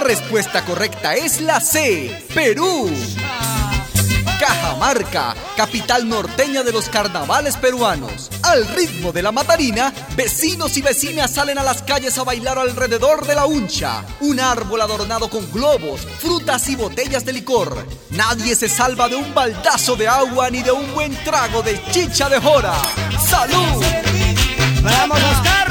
respuesta correcta es la C, Perú. Cajamarca, capital norteña de los carnavales peruanos. Al ritmo de la matarina, vecinos y vecinas salen a las calles a bailar alrededor de la huncha, un árbol adornado con globos, frutas y botellas de licor. Nadie se salva de un baldazo de agua ni de un buen trago de chicha de jora. ¡Salud! ¡Vamos, Oscar!